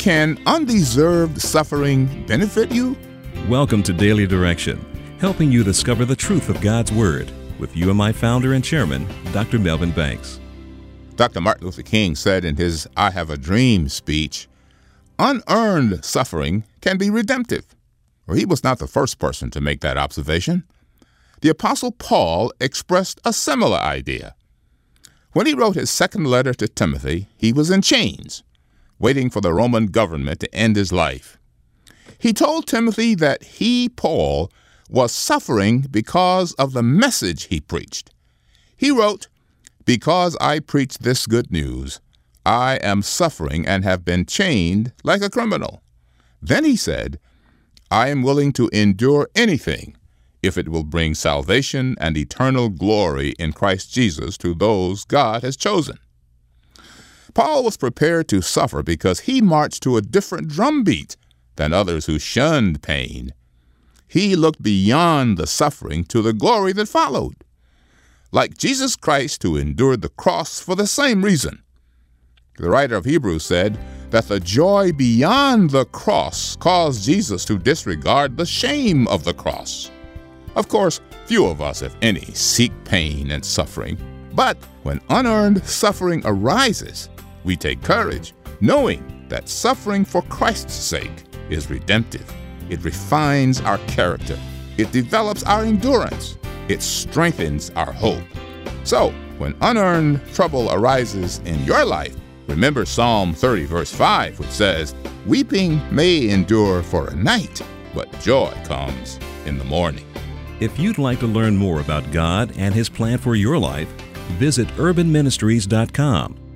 Can undeserved suffering benefit you? Welcome to Daily Direction, helping you discover the truth of God's Word with UMI founder and chairman, Dr. Melvin Banks. Dr. Martin Luther King said in his I Have a Dream speech, unearned suffering can be redemptive. Well, he was not the first person to make that observation. The Apostle Paul expressed a similar idea. When he wrote his second letter to Timothy, he was in chains, waiting for the Roman government to end his life. He told Timothy that he, Paul, was suffering because of the message he preached. He wrote, "Because I preach this good news, I am suffering and have been chained like a criminal." Then he said, "I am willing to endure anything if it will bring salvation and eternal glory in Christ Jesus to those God has chosen." Paul was prepared to suffer because he marched to a different drumbeat than others who shunned pain. He looked beyond the suffering to the glory that followed. Like Jesus Christ, who endured the cross for the same reason. The writer of Hebrews said that the joy beyond the cross caused Jesus to disregard the shame of the cross. Of course, few of us, if any, seek pain and suffering. But when unearned suffering arises, we take courage, knowing that suffering for Christ's sake is redemptive. It refines our character. It develops our endurance. It strengthens our hope. So, when unearned trouble arises in your life, remember Psalm 30, verse 5, which says, "Weeping may endure for a night, but joy comes in the morning." If you'd like to learn more about God and His plan for your life, visit urbanministries.com.